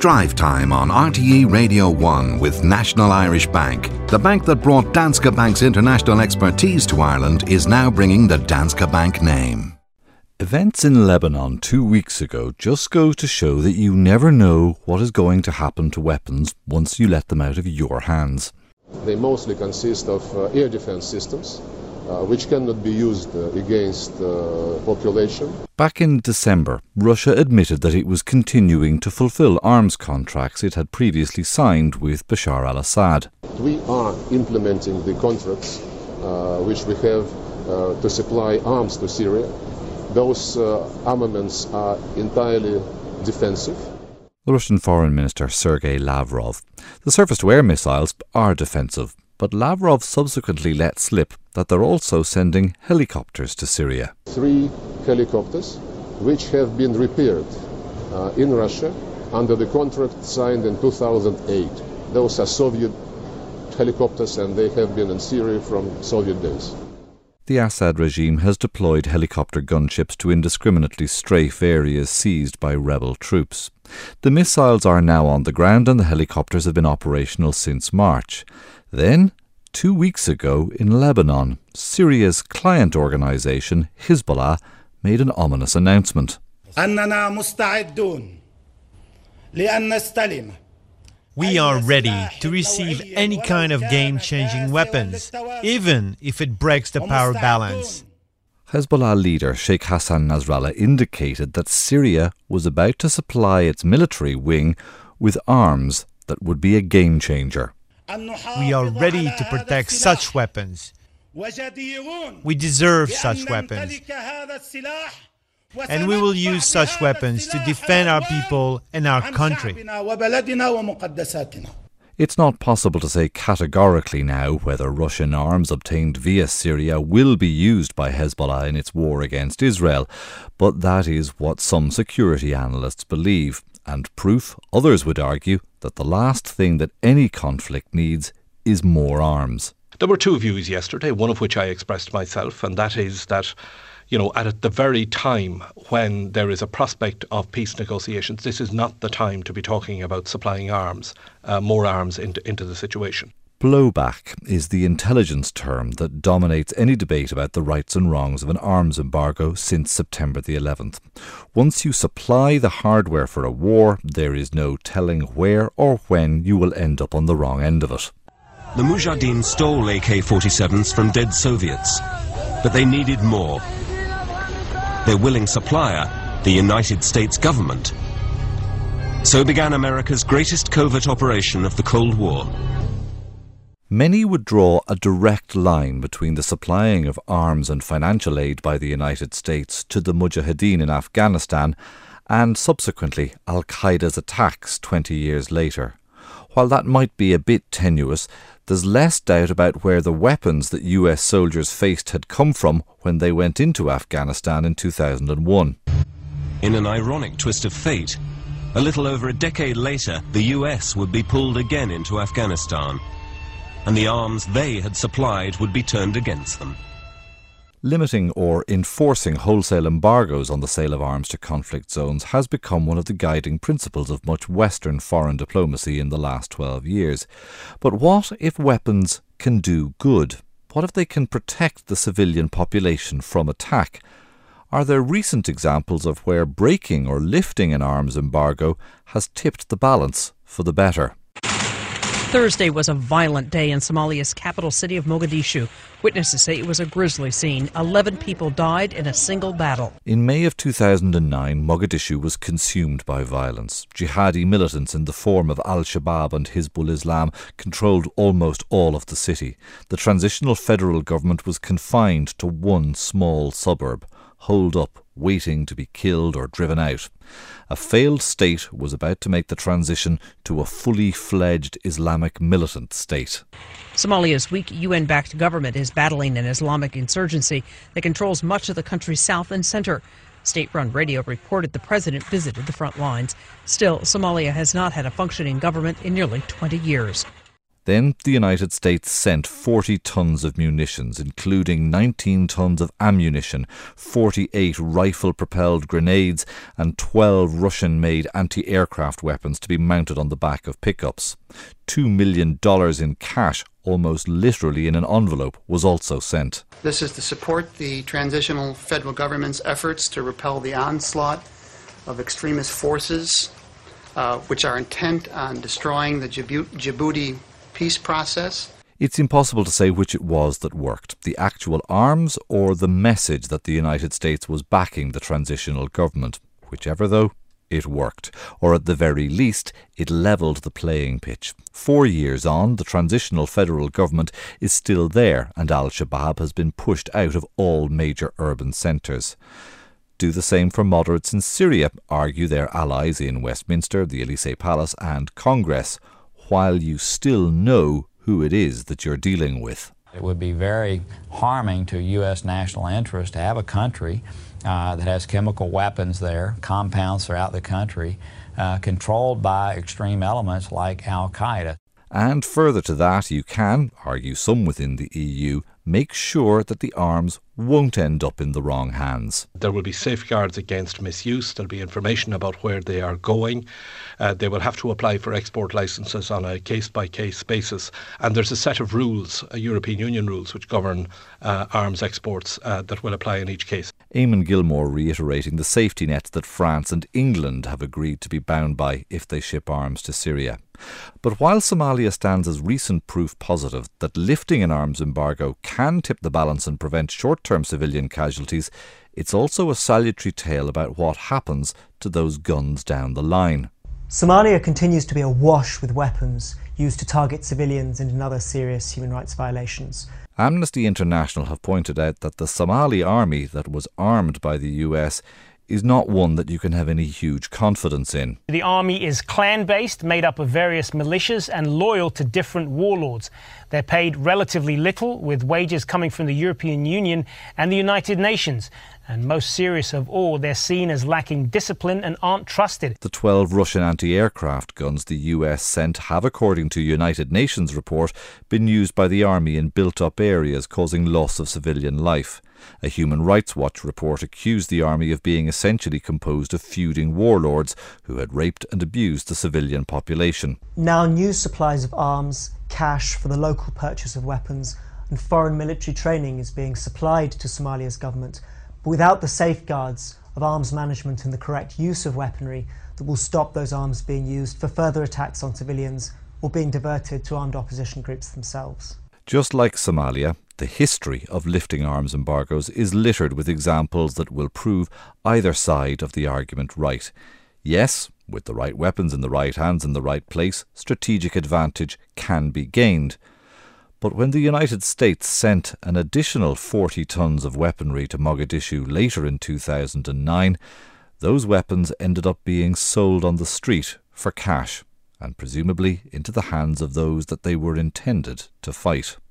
Drive Time on RTE Radio 1 with National Irish Bank. The bank that brought Danske Bank's international expertise to Ireland is now bringing the Danske Bank name. Events in Lebanon 2 weeks ago just go to show that you never know what is going to happen to weapons once you let them out of your hands. They mostly consist of air defense systems, which cannot be used against population. Back in December, Russia admitted that it was continuing to fulfill arms contracts it had previously signed with Bashar al-Assad. We are implementing the contracts which we have to supply arms to Syria. Those armaments are entirely defensive. The Russian Foreign Minister Sergei Lavrov. The surface-to-air missiles are defensive, but Lavrov subsequently let slip that they're also sending helicopters to Syria. 3 helicopters which have been repaired in Russia under the contract signed in 2008. Those are Soviet helicopters and they have been in Syria from Soviet days. The Assad regime has deployed helicopter gunships to indiscriminately strafe areas seized by rebel troops. The missiles are now on the ground and the helicopters have been operational since March. Then, 2 weeks ago in Lebanon, Syria's client organisation, Hezbollah, made an ominous announcement. We are ready to receive any kind of game-changing weapons, even if it breaks the power balance. Hezbollah leader Sheikh Hassan Nasrallah indicated that Syria was about to supply its military wing with arms that would be a game-changer. We are ready to protect such weapons. We deserve such weapons. And we will use such weapons to defend our people and our country. It's not possible to say categorically now whether Russian arms obtained via Syria will be used by Hezbollah in its war against Israel, but that is what some security analysts believe, and proof, others would argue, that the last thing that any conflict needs is more arms. There were 2 views yesterday, one of which I expressed myself, and that is that, at the very time when there is a prospect of peace negotiations, this is not the time to be talking about supplying arms, more arms into the situation. Blowback is the intelligence term that dominates any debate about the rights and wrongs of an arms embargo since September the 11th. Once you supply the hardware for a war, there is no telling where or when you will end up on the wrong end of it. The Mujahideen stole AK-47s from dead Soviets, but they needed more. Their willing supplier, the United States government. So began America's greatest covert operation of the Cold War. Many would draw a direct line between the supplying of arms and financial aid by the United States to the Mujahideen in Afghanistan and subsequently Al-Qaeda's attacks 20 years later. While that might be a bit tenuous, there's less doubt about where the weapons that US soldiers faced had come from when they went into Afghanistan in 2001. In an ironic twist of fate, a little over a decade later, the US would be pulled again into Afghanistan, and the arms they had supplied would be turned against them. Limiting or enforcing wholesale embargoes on the sale of arms to conflict zones has become one of the guiding principles of much Western foreign diplomacy in the last 12 years. But what if weapons can do good? What if they can protect the civilian population from attack? Are there recent examples of where breaking or lifting an arms embargo has tipped the balance for the better? Thursday was a violent day in Somalia's capital city of Mogadishu. Witnesses say it was a grisly scene. 11 people died in a single battle. In May of 2009, Mogadishu was consumed by violence. Jihadi militants in the form of Al-Shabaab and Hizbul Islam controlled almost all of the city. The transitional federal government was confined to one small suburb, holed up, waiting to be killed or driven out. A failed state was about to make the transition to a fully fledged Islamic militant state. Somalia's weak UN-backed government is battling an Islamic insurgency that controls much of the country's south and center. State-run radio reported the president visited the front lines. Still, Somalia has not had a functioning government in nearly 20 years. Then the United States sent 40 tons of munitions, including 19 tons of ammunition, 48 rifle-propelled grenades and 12 Russian-made anti-aircraft weapons to be mounted on the back of pickups. $2 million in cash, almost literally in an envelope, was also sent. This is to support the transitional federal government's efforts to repel the onslaught of extremist forces, which are intent on destroying the Djibouti peace process. It's impossible to say which it was that worked, the actual arms or the message that the United States was backing the transitional government. Whichever, though, it worked, or at the very least, it levelled the playing pitch. 4 years on, the transitional federal government is still there, and al-Shabaab has been pushed out of all major urban centres. Do the same for moderates in Syria, argue their allies in Westminster, the Elysee Palace and Congress, while you still know who it is that you're dealing with. It would be very harming to U.S. national interest to have a country that has chemical weapons there, compounds throughout the country, controlled by extreme elements like al-Qaeda. And further to that, you can, argue some within the EU, make sure that the arms won't end up in the wrong hands. There will be safeguards against misuse. There'll be information about where they are going. They will have to apply for export licences on a case-by-case basis. And there's a set of rules, European Union rules, which govern arms exports that will apply in each case. Eamon Gilmore reiterating the safety nets that France and England have agreed to be bound by if they ship arms to Syria. But while Somalia stands as recent proof positive that lifting an arms embargo can tip the balance and prevent short-term civilian casualties, it's also a salutary tale about what happens to those guns down the line. Somalia continues to be awash with weapons used to target civilians and in other serious human rights violations. Amnesty International have pointed out that the Somali army that was armed by the US is not one that you can have any huge confidence in. The army is clan-based, made up of various militias and loyal to different warlords. They're paid relatively little, with wages coming from the European Union and the United Nations. And most serious of all, they're seen as lacking discipline and aren't trusted. The 12 Russian anti-aircraft guns the US sent have, according to a United Nations report, been used by the army in built-up areas, causing loss of civilian life. A Human Rights Watch report accused the army of being essentially composed of feuding warlords who had raped and abused the civilian population. Now new supplies of arms, cash for the local purchase of weapons and foreign military training is being supplied to Somalia's government, but without the safeguards of arms management and the correct use of weaponry that will stop those arms being used for further attacks on civilians or being diverted to armed opposition groups themselves. Just like Somalia, the history of lifting arms embargoes is littered with examples that will prove either side of the argument right. Yes, with the right weapons in the right hands in the right place, strategic advantage can be gained. But when the United States sent an additional 40 tons of weaponry to Mogadishu later in 2009, those weapons ended up being sold on the street for cash, and presumably into the hands of those that they were intended to fight.